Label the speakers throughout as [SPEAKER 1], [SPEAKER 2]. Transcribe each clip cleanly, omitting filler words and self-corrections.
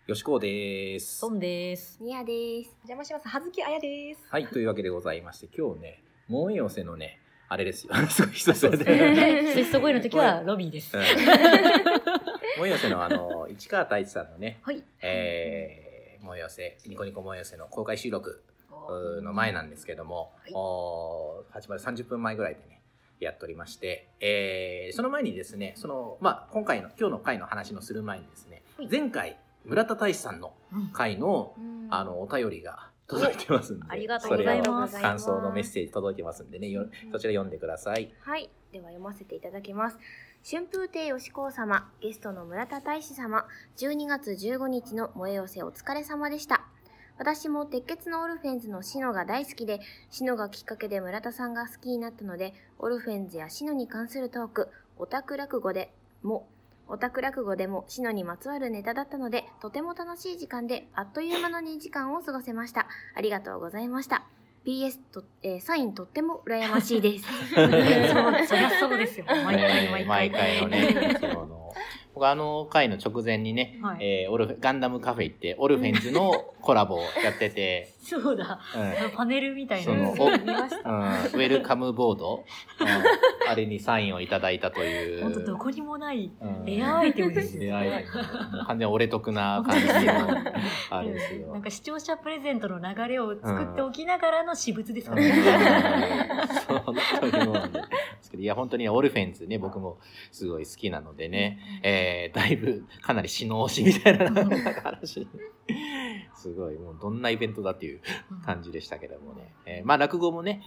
[SPEAKER 1] よしこうです。
[SPEAKER 2] ソンです。
[SPEAKER 3] みやです。
[SPEAKER 4] お邪魔します。はずきあやです。
[SPEAKER 1] はい、というわけでございまして、今日ね、萌え寄せのね、あれですよ。すごい人
[SPEAKER 2] そうですね。スイストボイの時はロビーです。
[SPEAKER 1] 萌え寄せの市川太一さんのね、
[SPEAKER 2] はい。
[SPEAKER 1] 萌え寄せ、ニコニコ萌え寄せの公開収録の前なんですけども、はい、始まる30分前ぐらいでね、やっておりまして、その前にですね、今日の回の話のする前にですね、はい、前回、村田大志さんの回の、お便りが届いてますんで、
[SPEAKER 2] ありがとうございます。
[SPEAKER 1] それを感想のメッセージ届いてますんでね、そちら読んでください。
[SPEAKER 3] はい。では読ませていただきます。春風亭よしこう様、ゲストの村田大志様、12月15日の萌え寄せお疲れ様でした。私も鉄血のオルフェンズのシノが大好きで、シノがきっかけで村田さんが好きになったので、オルフェンズやシノに関するトーク、オタク落語でもシノにまつわるネタだったので、とても楽しい時間で、あっという間の2時間を過ごせました。ありがとうございました。PS と、サインとっても羨ましいです。
[SPEAKER 2] そりゃそうですよ。
[SPEAKER 1] 毎回のね、僕回の直前にね、
[SPEAKER 2] はい、
[SPEAKER 1] ガンダムカフェ行ってオルフェンズのコラボをやってて
[SPEAKER 2] そうだ、パネルみたいな
[SPEAKER 1] ウェルカムボード、あれにサインをいただいたという
[SPEAKER 2] 本当どこにもないレアアイテムですよ、
[SPEAKER 1] レアアイテム完全に俺得な感じのあれですよ。
[SPEAKER 2] なんか視聴者プレゼントの流れを作っておきながらの私物ですからね。
[SPEAKER 1] 本当にもうですけど、いや本当にオルフェンズね、僕もすごい好きなのでね、だいぶかなり死の押しみたいな話すごいもうどんなイベントだっていう感じでしたけどもね、まあ落語もね、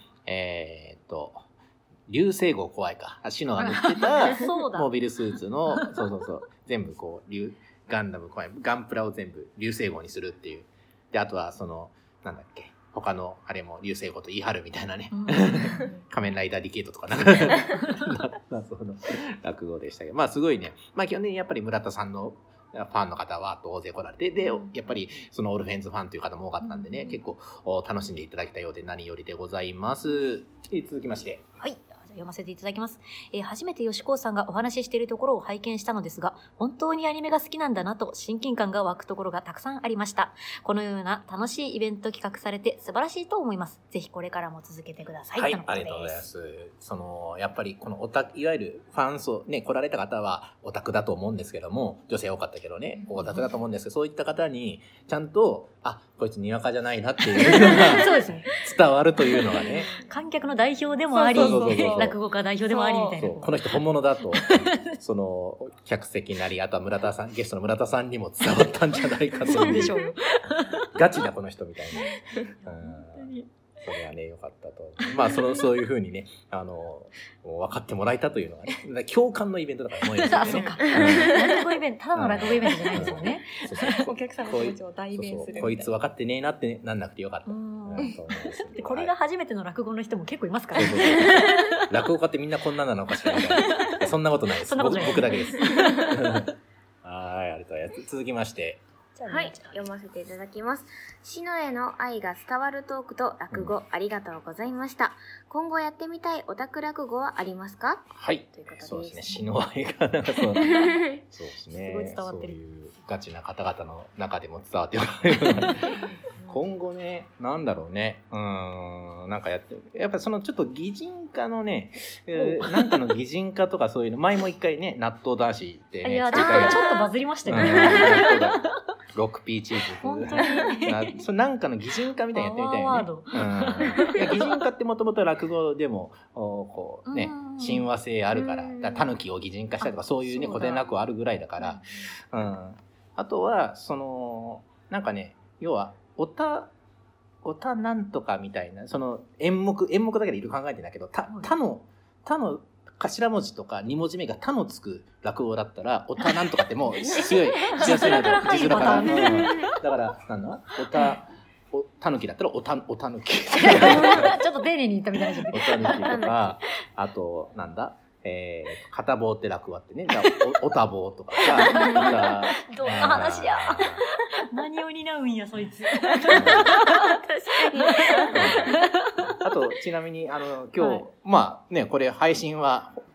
[SPEAKER 1] 流星号怖いか、シノが塗ってたモビルスーツのそう全部こうガンダム怖いガンプラを全部流星号にするっていう。であとはなんだっけ、他のあれも流星号と言い張るみたいなね、仮面ライダーディケートとかなんかその落語でしたけど、まあすごいね、まあ基本的にやっぱり村田さんのファンの方は大勢来られて、でやっぱりそのオルフェンズファンという方も多かったんでね、結構楽しんでいただけたようで何よりでございます。続きまして、
[SPEAKER 2] はい、読ませていただきます。初めて吉高さんがお話ししているところを拝見したのですが、本当にアニメが好きなんだなと親近感が湧くところがたくさんありました。このような楽しいイベント企画されて素晴らしいと思います。ぜひこれからも続けてください。
[SPEAKER 1] はい、ありがとうございます。やっぱりこのいわゆるファン層ね、来られた方はオタクだと思うんですけども、女性多かったけどね、オタクだと思うんですけど、そういった方にちゃんとこいつにわかじゃないなっていうのが
[SPEAKER 2] そうですね、
[SPEAKER 1] 伝わるというのがね、
[SPEAKER 2] 観客の代表でもあり、落語家代表でもありみたいな、
[SPEAKER 1] この人本物だと客席なり、あとはゲストの村田さんにも伝わったんじゃないかという。
[SPEAKER 2] そうでしょう。
[SPEAKER 1] ガチなこの人みたいな。それはね、良かったと。まあ、そういう風にね、分かってもらえたというのがね、共感のイベントだから、もういいですよね。
[SPEAKER 2] そうか。落語イベント、ただの落語イベントじゃないんですよね。
[SPEAKER 4] お客さんの気持ちを代弁する。
[SPEAKER 1] こいつ分かってねえなってなんなくてよかった。
[SPEAKER 2] で、これが初めての落語の人も結構いますからね。
[SPEAKER 1] 落語家ってみんなこんななのかしらみたいな。そんなことないです。僕だけです。はい、ありがとうございます。続きまして。
[SPEAKER 3] はい、読ませていただきます。シノへの愛が伝わるトークと落語、ありがとうございました。今後やってみたいオタク落語はありますか？
[SPEAKER 1] はい、
[SPEAKER 3] ということです。
[SPEAKER 1] そうですね。シノ愛がなんかそうですね。
[SPEAKER 2] すごい伝わってる。
[SPEAKER 1] そういうガチな方々の中でも伝わってる。今後ね、なんだろうね。なんかやっぱちょっと擬人化のね、なんかの擬人化とかそういうの、前も一回ね、納豆男子ってね、
[SPEAKER 2] いや、ちょっとバズりましたよね。
[SPEAKER 1] 6P チーズ。
[SPEAKER 2] 本当に。
[SPEAKER 1] それなんかの擬人化みたいにやってみたいよね。擬人化ってもともと落語でも、こうね、親和性あるから、タヌキを擬人化したりとか、そういうね、古典落語あるぐらいだから、あとは、なんかね、要は、おたなんとかみたいな、演目だけでいろいろ考えてんだけど、他の頭文字とか2文字目が他のつく落語だったら、おたなんとかってもう強い、字面から入るパターン。だから、なんだたぬきだったらおたぬき。ち
[SPEAKER 2] ょっと丁寧に言ったみたいな。
[SPEAKER 1] おたぬきとか、あと、なんだ片棒って落語あってね、おた棒とかさ。
[SPEAKER 2] どんな話や。何を担うんや、そいつ。確か
[SPEAKER 3] に。
[SPEAKER 1] あと、ちなみに、今日、まあね、これ配信は、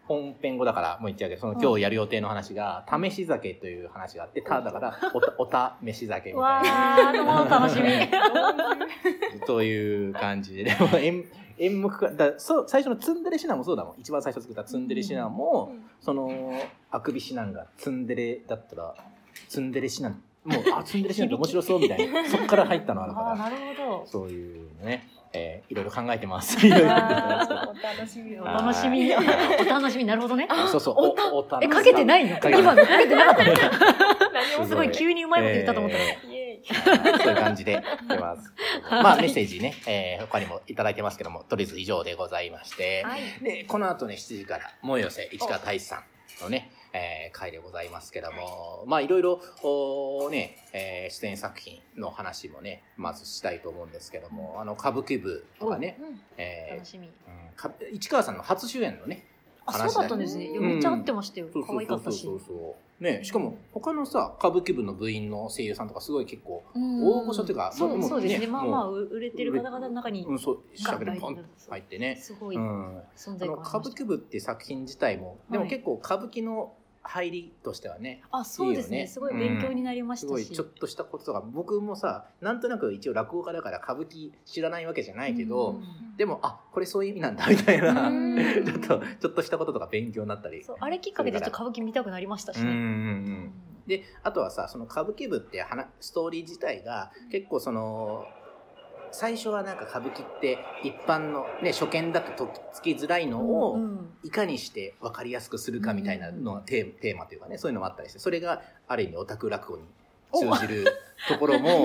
[SPEAKER 1] 本編後だからもう言っちゃうけど、その今日やる予定の話が、試し酒という話があって、だからおためし酒みたいな。
[SPEAKER 2] わー、楽しみ。
[SPEAKER 1] という感じで、でも演目か最初のツンデレシナンもそうだもん。一番最初作ったツンデレシナンも、そのあくびシナンがツンデレだったらツンデレシナンもうツンデレシナンって面白そうみたいなそっから入ったのあるから、
[SPEAKER 2] なるほど。
[SPEAKER 1] そういうね、いろいろ考えてます。
[SPEAKER 4] お楽しみ。
[SPEAKER 2] お楽しみ。お楽しみ。なるほどね。
[SPEAKER 1] そうそう。お楽しみ。
[SPEAKER 2] かけてないの？今かけてなかったの？
[SPEAKER 1] 何も
[SPEAKER 2] すごい急にうまいこと言ったと思ったら。
[SPEAKER 1] そういう感じでやってます。まあメッセージね、他にもいただいてますけども、とりあえず以上でございまして、でこの後ね7時から萌え寄せ市川大志さんのね、回でございますけども、まあいろいろね、出演作品の話もねまずしたいと思うんですけども、歌舞伎部とかね、
[SPEAKER 2] 楽しみ。
[SPEAKER 1] 市川さんの初主演のね
[SPEAKER 2] 話そうだったんですね。めっちゃ合ってましたよ。可愛かったし。
[SPEAKER 1] ね、しかも他のさ歌舞伎部の部員の声優さんとかすごい結構大御所というか、
[SPEAKER 2] そうですね。まあまあ売れてる方々の中に
[SPEAKER 1] そう調べてポンと入ってね。
[SPEAKER 2] すごい存在感。
[SPEAKER 1] 歌舞伎部って作品自体もでも結構歌舞伎の入りとしてはね、
[SPEAKER 2] そうですね。すごい勉強になりましたし、
[SPEAKER 1] すごいちょっとしたこととか、僕もさなんとなく一応落語家だから歌舞伎知らないわけじゃないけど、でもこれそういう意味なんだみたいなちょっとしたこととか勉強になったり、
[SPEAKER 2] あれきっかけでちょっと歌舞伎見たくなりましたしね。
[SPEAKER 1] であとはさその歌舞伎部ってストーリー自体が結構その最初はなんか歌舞伎って一般の、ね、初見だととっつきづらいのをいかにして分かりやすくするかみたいなのがテーマというかね、そういうのもあったりして、それがある意味オタク落語に通じるところも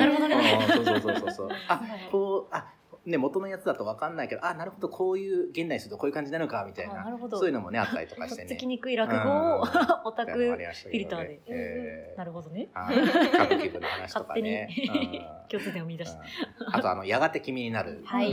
[SPEAKER 1] ね、元のやつだと分かんないけどなるほどこういう現代にするとこういう感じなのかみたいな、そういうのもねあったりとかしてね、
[SPEAKER 2] とっつきにくい落語をオタクフィルターで、なるほどね、
[SPEAKER 1] 歌舞伎部の話とかね
[SPEAKER 2] 共通点を見出して、
[SPEAKER 1] あとやがて君になる、
[SPEAKER 2] 入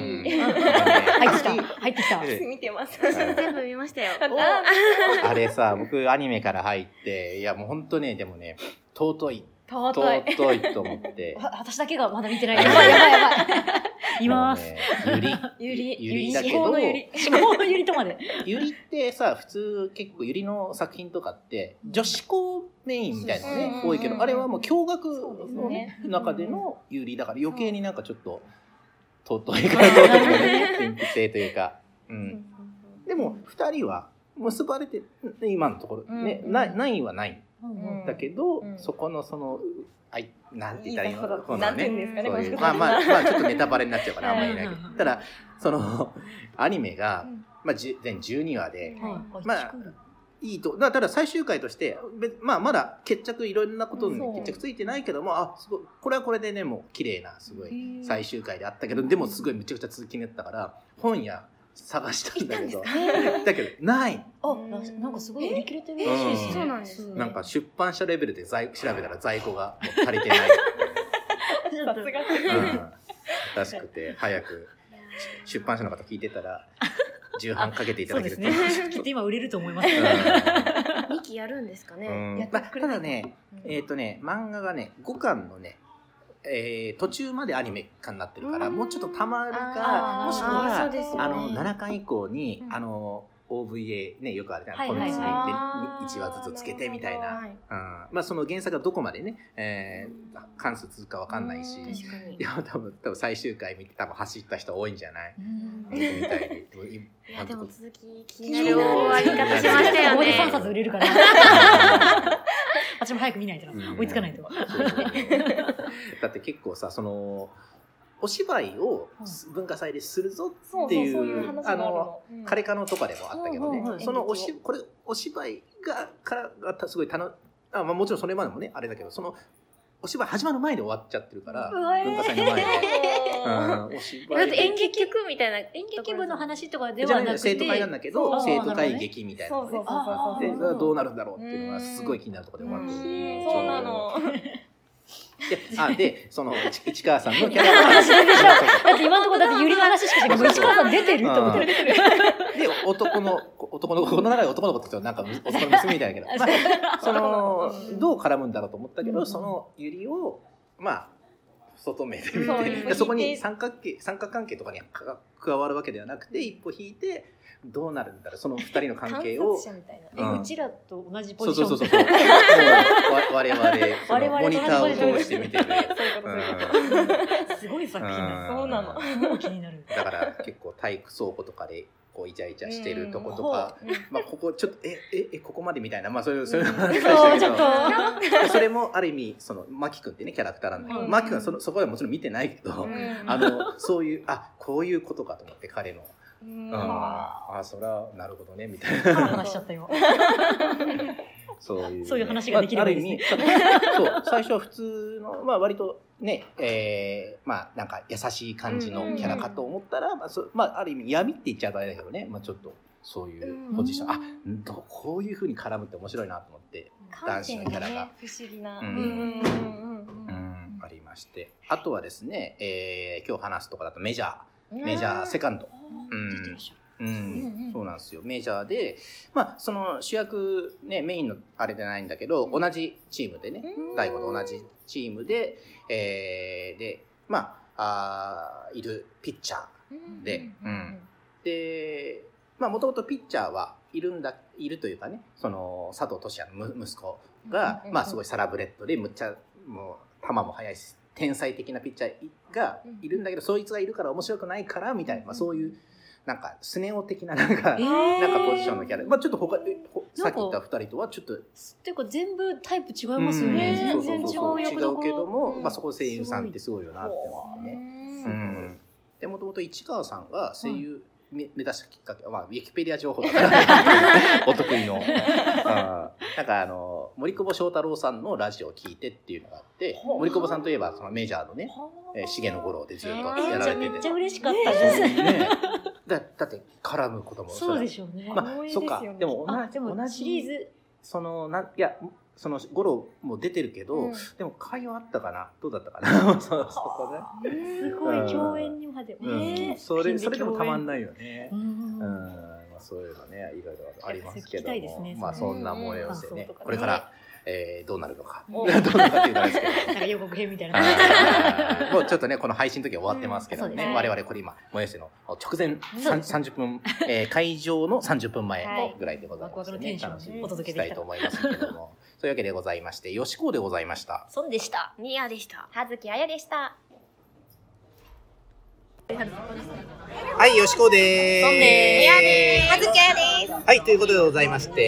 [SPEAKER 2] ってきた
[SPEAKER 4] 見てます。
[SPEAKER 3] 全部見ましたよ。
[SPEAKER 1] あれさ僕アニメから入っていやもう本当ねでもね尊いと思って
[SPEAKER 2] 私だけがまだ見てない。やばいいます。
[SPEAKER 1] ゆりだけど
[SPEAKER 2] 思考のゆりとまで
[SPEAKER 1] ゆりってさ普通結構ゆりの作品とかって女子校メインみたいなのね多いけど、あれはもう共学の中でのゆりだから余計になんかちょっと尊いから神秘性というか、でも2人は結ばれて今のところねないはないだけど、そこのそのなんて言ったらいいの
[SPEAKER 4] なんて言うんですかね、これ。
[SPEAKER 1] まあちょっとネタバレになっちゃうからあんまり言えないけど、ただそのアニメが全12話でいいと、ただ最終回としてまだ決着いろんなことに決着ついてないけども、すごいこれはこれでねもう綺麗なすごい最終回であったけど、でもすごいむちゃくちゃ続きになったから本屋探したんだけどない。
[SPEAKER 2] なんかすごい売り切れてるらしいし、
[SPEAKER 3] そうなんです。
[SPEAKER 1] なんか出版社レベルで調べたら在庫がもう足りてないらしくて、早く出版社の方聞いてたら重版かけていただけると。
[SPEAKER 2] きっと今売れると思います。
[SPEAKER 3] 2期やるんですかね。
[SPEAKER 1] ただね漫画がね5巻のね途中までアニメ化になってるからもうちょっとたまるか、もしくは7巻以降にOVA ねよくあるじゃん、この次で1話ずつつけてみたいな、その原作がどこまでね関数続くかわかんないし、いや多分最終回見て多分走った人多いんじゃないみたいに。
[SPEAKER 3] いやでも続き気になる終わり方しましたよね。
[SPEAKER 2] ここで3冊売れるから私も早く見ないと追いつかないと。
[SPEAKER 1] だって結構さそのお芝居を文化祭でするぞっていうカレカノとかでもあったけどね、そのお芝居がすごいもちろんそれまでもねあれだけど、そのお芝居始まる前で終わっちゃってるから文化祭の前でお芝居
[SPEAKER 3] 演劇局みたいな
[SPEAKER 2] 演劇部の話とかではなくて
[SPEAKER 1] 生徒会なんだけど生徒会劇みたいなのね、でどうなるんだろうっていうのがすごい気になるところで終わってる。
[SPEAKER 4] そうなの。
[SPEAKER 1] でその市川さんのキャラは
[SPEAKER 2] だって今のところだってゆりの話しかしてない市川さん出てると思ってで
[SPEAKER 1] 男の子この中で男の子ってなんか男の娘みたいだけど、そのどう絡むんだろうと思ったけど、そのゆりを2 外目で見て、そこに三角関係とかに加わるわけではなくて、一歩引いてどうなるんだろう、その二人の関係を、
[SPEAKER 2] うちらと同じポジション。
[SPEAKER 1] そう我々モニターを通して見てる。
[SPEAKER 2] すごい作品だ。
[SPEAKER 4] そうなの。
[SPEAKER 2] 気になる。
[SPEAKER 1] だから結構体育倉庫とかでこうイチャイチャしてるとことか、まあここちょっとここまでみたいな、まあそういうの話したけど、それもある意味そのマキ君ってねキャラクターなんだけど、マキ君はそこでもちろん見てないけど、そういうこういうことかと思って彼の。それはなるほどねみたいな
[SPEAKER 2] 話しちゃったよ。
[SPEAKER 1] そう
[SPEAKER 2] いう話ができるんですね。
[SPEAKER 1] そう最初は普通のまあ割とねまあなんか優しい感じのキャラかと思ったらまあある意味闇って言っちゃうとあれだけどね、まあちょっとそういうポジションこういう風に絡むって面白いなと思って、男子のキャラが
[SPEAKER 4] 不思議な
[SPEAKER 1] ありまして、あとはですね今日話すとこだとメジャーセカンド。そうなんですよ。メジャーで、まあ、その主役ね、メインのあれじゃないんだけど、同じチームでね、大悟と同じチームで、で、まあ、いるピッチャーで、で、まあ、もともとピッチャーはいるというかね、その、佐藤俊也の息子が、まあ、すごいサラブレッドで、むっちゃ、もう、球も速いし、天才的なピッチャーがいるんだけど、そいつがいるから面白くないからみたいな、そういうなんかスネ夫的ななんかポジションのキャラ、まあちょっとさっき言った2人とはちょっと
[SPEAKER 2] っていうか全部タイプ違いますよね。全然違う
[SPEAKER 1] けども、まあそこ声優さんってすごいよなって思ってね。でもともと市川さんが声優目指したきっかけは、まあウィキペディア情報だからお得意のなんか森久保祥太郎さんのラジオを聞いてっていうのがあって、森久保さんといえばそのメジャーのね重野五郎でずっとやられてて、
[SPEAKER 2] めっちゃ嬉しかったですね。
[SPEAKER 1] だって絡むことも
[SPEAKER 2] そうでしょうね。
[SPEAKER 1] まあそっか、でも同じ
[SPEAKER 2] シリーズ
[SPEAKER 1] そのいやその五郎も出てるけど、でも会話あったかな、どうだったかなそこね
[SPEAKER 2] すごい共演にまで
[SPEAKER 1] それでもたまんないよね。そういうのねいろいろありますけども、まあそんな萌え寄せね、これからどうなるのかどうなるかっていうのはですけど、
[SPEAKER 2] なんか予告編みたいな。
[SPEAKER 1] もうちょっとねこの配信の時は終わってますけどね、我々これ今萌え寄せの直前30分会場の30分前ぐらいでございますね。楽しみにしたいと思いますけども、そういうわけでございまして、よしこでございました。
[SPEAKER 2] そんでした。
[SPEAKER 3] ニアでした。
[SPEAKER 4] 葉月あやでした。
[SPEAKER 1] はい、よしこでーす。
[SPEAKER 2] そんで
[SPEAKER 3] ーす。葉月あやです。
[SPEAKER 1] はい、ということでございまして、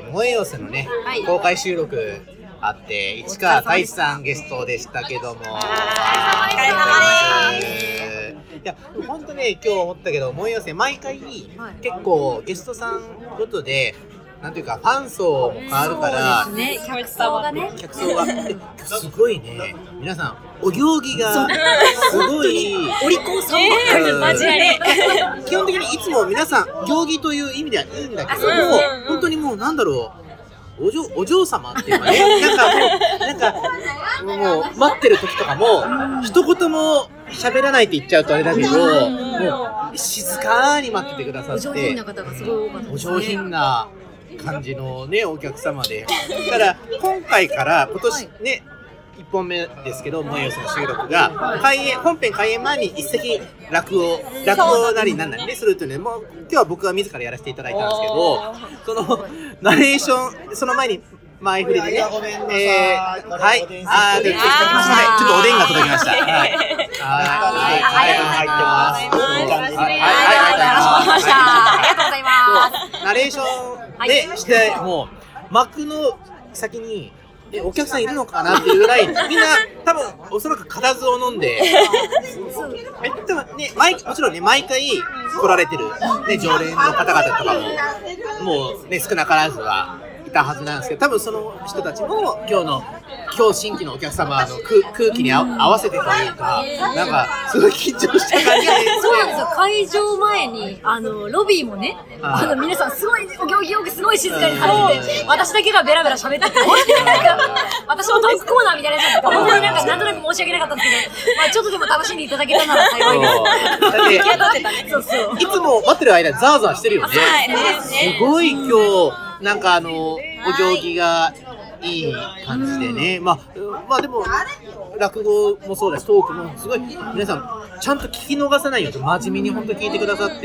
[SPEAKER 1] 萌え寄せのね、公開収録あって、市川大志さんゲストでしたけども。お疲れ様です。いや、ほんとね、今日思ったけど、萌え寄せ、毎回、結構ゲストさんごとで、なんていうか、ファン層も変わるから、
[SPEAKER 2] そうですね、客層がね。
[SPEAKER 1] すごいね、皆さん、お行儀が、すごい、
[SPEAKER 2] お利口さんばっかりマジで。
[SPEAKER 1] 基本的にいつも皆さん、行儀という意味ではいいんだけども、本当にもうなんだろう、お嬢様っていうかね、なんかもう待ってる時とかも、一言も喋らないって言っちゃうとあれだけど、もう静かに待っててくださって、
[SPEAKER 2] お上品な方がすごい多かったですね。
[SPEAKER 1] お上品な感じのね、お客様で。だから、今回から今年ね、1本目ですけど、萌え寄せの収録が、本編開演前に一席落語なりなんなりね、するというので、もう今日は僕が自らやらせていただいたんですけど、その、ナレーション、その前に、前振りでね、はい、ちょっとおでんが届きました。はい、入ってます。
[SPEAKER 2] ありがとうございます。
[SPEAKER 1] ナレーションでして、もう、幕の先に、お客さんいるのかなっていうぐらい、みんな多分おそらく固唾を飲んで、多分ね、もちろんね、毎回来られてる、ね、常連の方々とかも、もうね、少なからずはいたはずなんですけど、多分その人たちも今日新規のお客様の空気に合わせてというか、なんかすごい緊張した感じで、
[SPEAKER 2] そうなんですよ。会場前にロビーもね、皆さんすごいお行儀よくすごい静かにされてて、私だけがベラベラ喋ってて、私のトークコーナーみたいなやつだった。本当になんとなく申し訳なかったんですけど、まあちょっとでも楽しんでいただけたなら幸いです。そうそう。
[SPEAKER 1] いつも待ってる間ザワザワしてるよね。すごい今日なんかお行儀がいい感じでね、まあでも落語もそうだしトークもすごい皆さんちゃんと聞き逃さないように真面目に本当に聞いてくださって、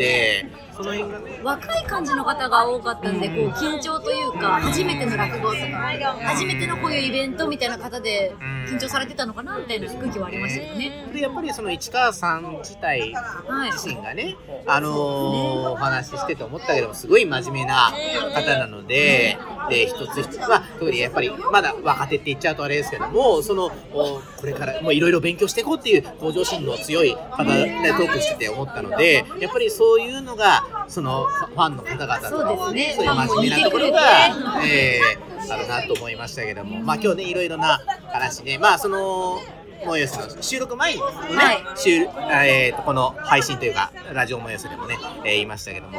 [SPEAKER 1] その辺がね
[SPEAKER 2] 若い感じの方が多かったんで、こう緊張というか初めての落語とか初めてのこういうイベントみたいな方で緊張されてたのかなみたいな空気はありましたよね。
[SPEAKER 1] でやっぱりその市川さん自体自身がね、お話ししてて思ったけどもすごい真面目な方なので、で一つ一つは特にやっぱりまだ若手って言っちゃうとあれですけども、そのこれからもういろいろ勉強していこうっていう向上心の強い方でトークしてて思ったので、やっぱりそういうのがそのファンの方々とかもね、そういう真面目なところがあるなと思いましたけども、まあ今日ねいろいろな話ね、まあそのもよしの収録前にね、この配信というかラジオもよしでもね、言いましたけども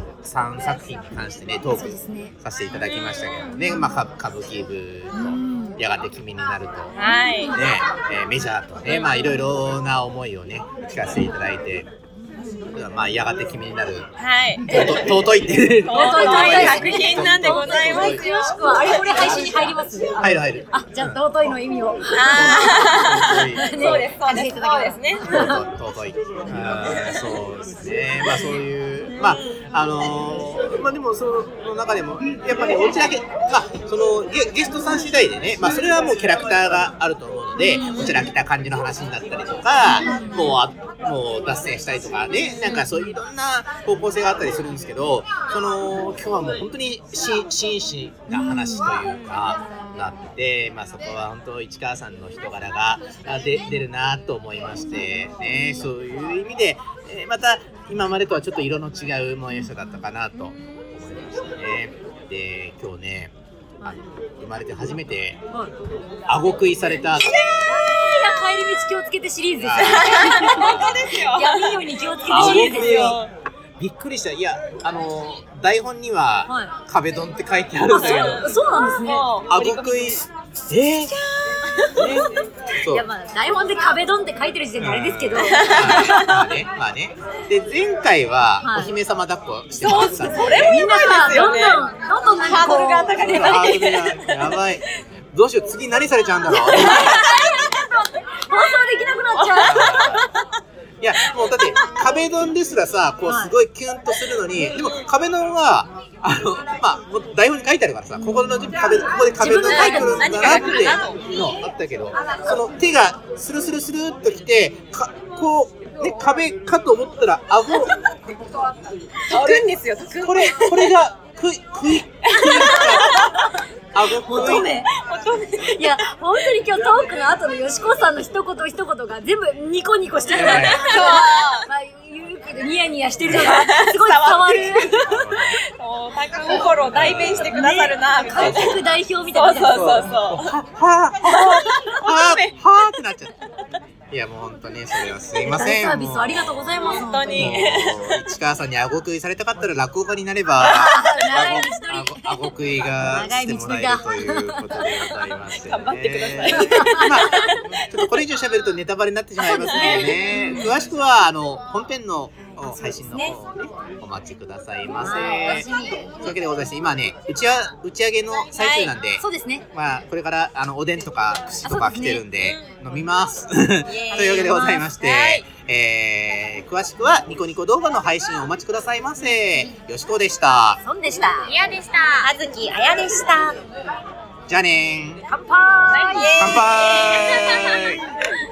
[SPEAKER 1] 3作品に関してねトークさせていただきましたけどもね、まあ歌舞伎部とやがて君になると、ねメジャーとね、まあいろいろな思いをね聞かせていただいて、まあやがて君になる、尊いって
[SPEAKER 4] 作品なんでございます。
[SPEAKER 2] よしくはあれこれ配信に入ります？
[SPEAKER 1] 入る。
[SPEAKER 2] あ、じゃあ尊いの意味を。
[SPEAKER 4] そうですそうですね。
[SPEAKER 1] 尊い。そうですね。まあそういうまあでもその中でもやっぱりおちらけ、まあそのゲストさん次第でね、まあそれはもうキャラクターがあると思うので、おちらけた感じの話になったりとか、もう脱線したりとかね、なんかそういういろんな方向性があったりするんですけど、その今日はもう本当に真摯な話というかなって、まあそこは本当市川さんの人柄が出るなと思いましてね、そういう意味で、また今までとはちょっと色の違うもよしだったかなと思いましたね。で今日ね生まれて初めて顎食いされた。
[SPEAKER 2] 帰り道気をつけてシリーズです。
[SPEAKER 4] 本当ですよ。
[SPEAKER 2] 闇夜に気をつけてシリーズですよ。
[SPEAKER 1] びっくりした。いや台本には壁ドンって書いてあるんだけど、
[SPEAKER 2] そうなんですね。
[SPEAKER 1] 顎食い
[SPEAKER 2] いやまあ台本で壁ドンって書いてる時点であれですけど、
[SPEAKER 1] まあね。で前回はお姫様抱っこしてもらったんで、
[SPEAKER 2] みんなさどんどん
[SPEAKER 4] ハードルが高くな
[SPEAKER 1] る。やばい。どうしよう次何されちゃうんだろう。
[SPEAKER 2] 放送できなくなっちゃう。
[SPEAKER 1] いやもうだって壁ドンですらさこうすごいキュンとするのに、でも壁ドンはまあ台本に書いてあるからさ、ここで壁ドンが来るんだなってのあったけど、その手がスルスルスルっときてこうね壁かと思ったら顎
[SPEAKER 4] 解くんですよ。
[SPEAKER 1] これが食い顎食い。
[SPEAKER 2] いや本当に今日トークの後のよしこさんの一言一言が全部ニコニコしてるから、まあ言うけどニヤニヤしてるのがすごい伝わる。
[SPEAKER 4] タク心を代弁してくださるなみたいな。
[SPEAKER 2] 観客代表みたいな。
[SPEAKER 4] そう。
[SPEAKER 1] はーってなっちゃった。いやもう本当にそれはすいません。
[SPEAKER 2] サービスありがとうございます。
[SPEAKER 4] 本当に。
[SPEAKER 1] 市川さんに顎食いされたかったら落語家になれば顎食いがしてもらえるということでございます、
[SPEAKER 4] 頑張ってください。
[SPEAKER 1] まあちょっとこれ以上喋るとネタバレになってしまいますのでね。詳しくは本編の配信の方をねお待ちくださいませ。というわけでございまして今ね打ち上げの最中なんで、
[SPEAKER 2] そうですね。
[SPEAKER 1] まあこれからおでんとか串とか来てるんで飲みます。というわけでございまして、詳しくはニコニコ動画の配信をお待ちくださいませ。よしこでした。
[SPEAKER 2] そんでした。
[SPEAKER 3] みやでした。
[SPEAKER 4] あずきあやでした。
[SPEAKER 1] じゃあねー。
[SPEAKER 2] 乾杯。
[SPEAKER 1] 乾杯。